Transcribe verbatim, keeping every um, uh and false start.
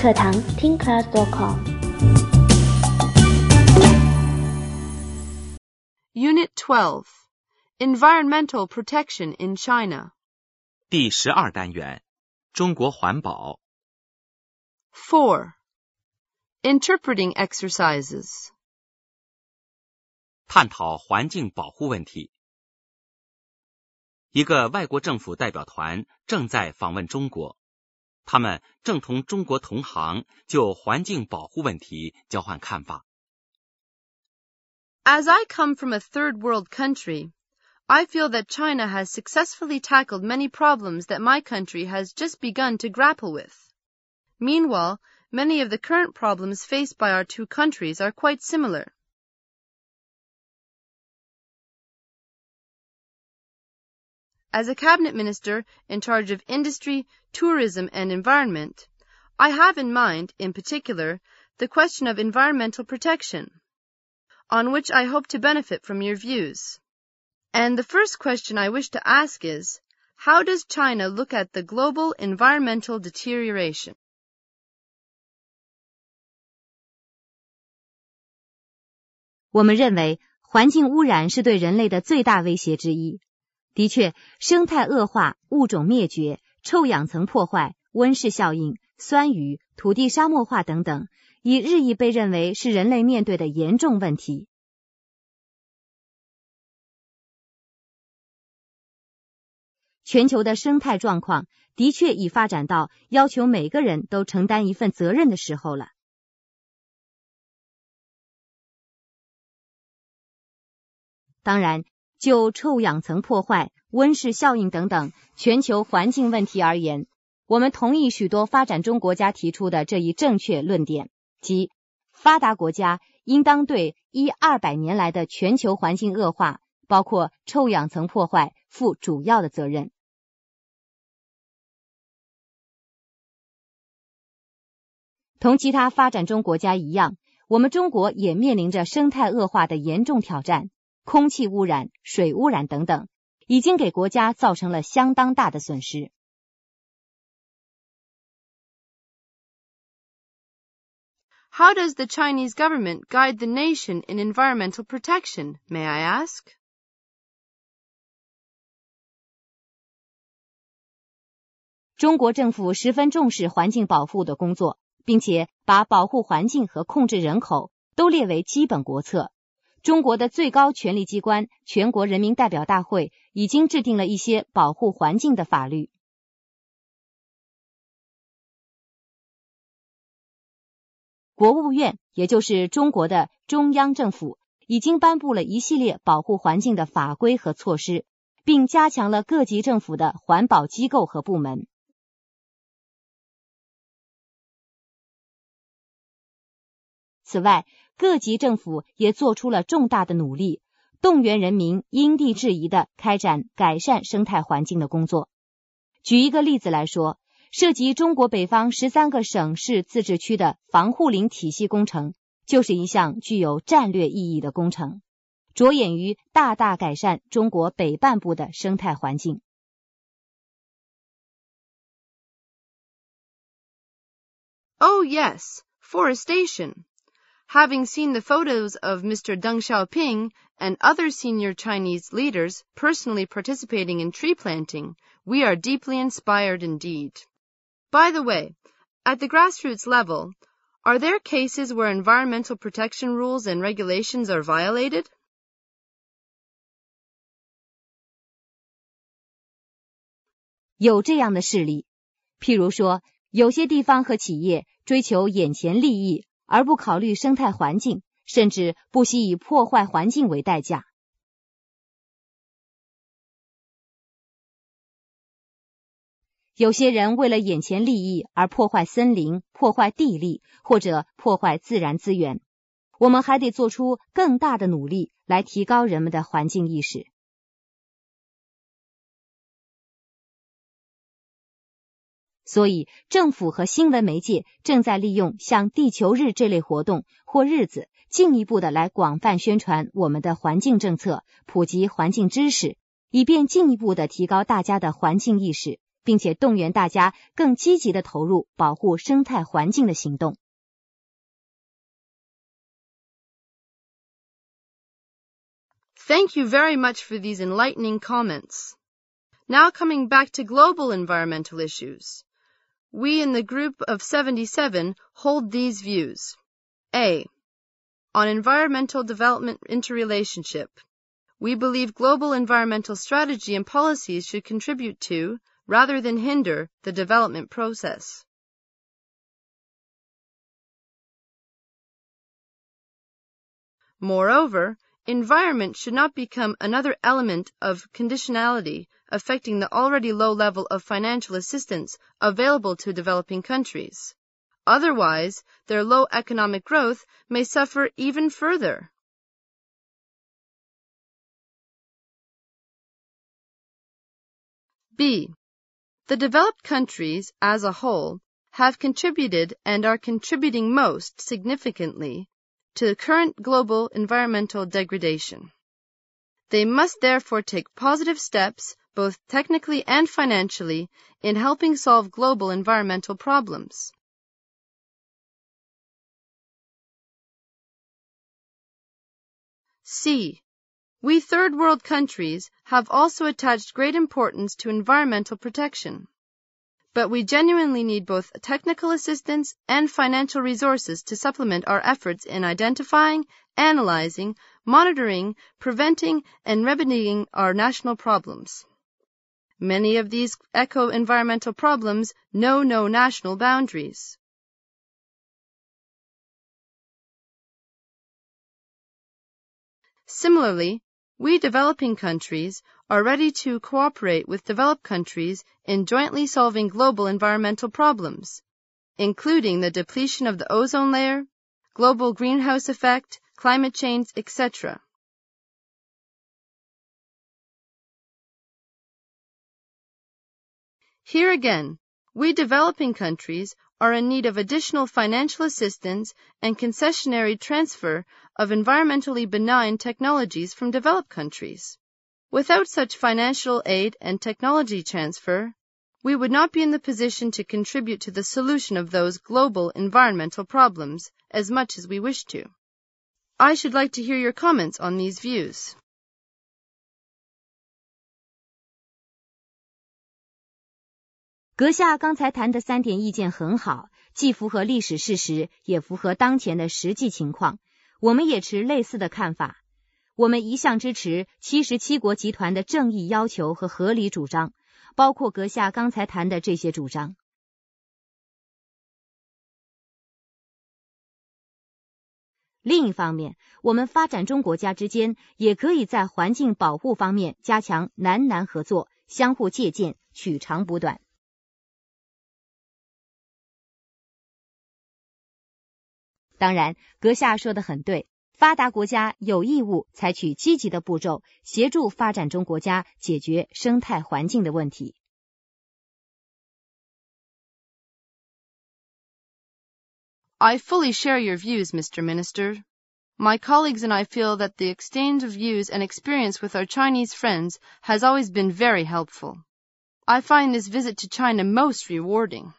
课堂 听 class dot com。 Unit twelve. Environmental Protection in China. 第十二单元，中国环保。 four. Interpreting exercises. 探讨环境保护问题。一个外国政府代表团正在访问中国，他们正同中国同行就环境保护问题交换看法。 As I come from a third world country, I feel that China has successfully tackled many problems that my country has just begun to grapple with. Meanwhile, many of the current problems faced by our two countries are quite similar. As a cabinet minister in charge of industry, tourism, and environment, I have in mind, in particular, the question of environmental protection, on which I hope to benefit from your views. And the first question I wish to ask is, how does China look at the global environmental deterioration? 我们认为环境污染是对人类的最大威胁之一。的确，生态恶化、物种灭绝、臭氧层破坏、温室效应、酸雨、土地沙漠化等等，已日益被认为是人类面对的严重问题。全球的生态状况的确已发展到要求每个人都承担一份责任的时候了。当然，就臭氧层破坏、温室效应等等全球环境问题而言，我们同意许多发展中国家提出的这一正确论点，即发达国家应当对一二百年来的全球环境恶化，包括臭氧层破坏，负主要的责任。同其他发展中国家一样，我们中国也面临着生态恶化的严重挑战，空气污染、水污染等等，已经给国家造成了相当大的损失。 How does the Chinese government guide the nation in environmental protection, may I ask? 中国政府十分重视环境保护的工作，并且把保护环境和控制人口都列为基本国策。中国的最高权力机关全国人民代表大会已经制定了一些保护环境的法律。国务院，也就是中国的中央政府，已经颁布了一系列保护环境的法规和措施，并加强了各级政府的环保机构和部门。此外，各级政府也做出了重大的努力，动员人民因地制宜地开展改善生态环境的工作。举一个例子来说，涉及中国北方十三个省市自治区的防护林体系工程，就是一项具有战略意义的工程，着眼于大大改善中国北半部的生态环境。 Oh yes, forestation.Having seen the photos of Mister Deng Xiaoping and other senior Chinese leaders personally participating in tree planting, we are deeply inspired indeed. By the way, at the grassroots level, are there cases where environmental protection rules and regulations are violated? 有这样的事例，譬如说，有些地方和企业追求眼前利益，而不考虑生态环境，甚至不惜以破坏环境为代价。有些人为了眼前利益而破坏森林、破坏地力，或者破坏自然资源。我们还得做出更大的努力来提高人们的环境意识。所以，政府和新闻媒介正在利用像地球日这类活动或日子，进一步的来广泛宣传我们的环境政策，普及环境知识，以便进一步的提高大家的环境意识， 并且动员大家更积极地投入保护生态环境的行动。 Thank you very much for these enlightening comments. Now coming back to global environmental issues. We in the group of seventy-seven hold these views. A. On environmental development interrelationship. We believe global environmental strategy and policies should contribute to, rather than hinder, the development process. Moreover, environment should not become another element of conditionality affecting the already low level of financial assistance available to developing countries. Otherwise, their low economic growth may suffer even further. B. The developed countries, as a whole, have contributed and are contributing most significantly to current global environmental degradation. They must therefore take positive steps, both technically and financially, in helping solve global environmental problems. C. We third world countries have also attached great importance to environmental protection. But we genuinely need both technical assistance and financial resources to supplement our efforts in identifying, analyzing, monitoring, preventing, and remedying our national problems. Many of these eco-environmental problems know no national boundaries. Similarly, we developing countries are ready to cooperate with developed countries in jointly solving global environmental problems, including the depletion of the ozone layer, global greenhouse effect, climate change, et cetera. Here again, we developing countries are in need of additional financial assistance and concessionary transfer of environmentally benign technologies from developed countries. Without such financial aid and technology transfer, we would not be in the position to contribute to the solution of those global environmental problems as much as we wish to. I should like to hear your comments on these views. 阁下刚才谈的三点意见很好，既符合历史事实，也符合当前的实际情况。我们也持类似的看法。我们一向支持七十七国集团的正义要求和合理主张，包括阁下刚才谈的这些主张。另一方面，我们发展中国家之间也可以在环境保护方面加强南南合作，相互借鉴，取长补短。当然，阁下说得很对，发达国家有义务采取积极的步骤，协助发展中国家解决生态环境的问题。 I fully share your views, Mister Minister. My colleagues and I feel that the exchange of views and experience with our Chinese friends has always been very helpful. I find this visit to China most rewarding.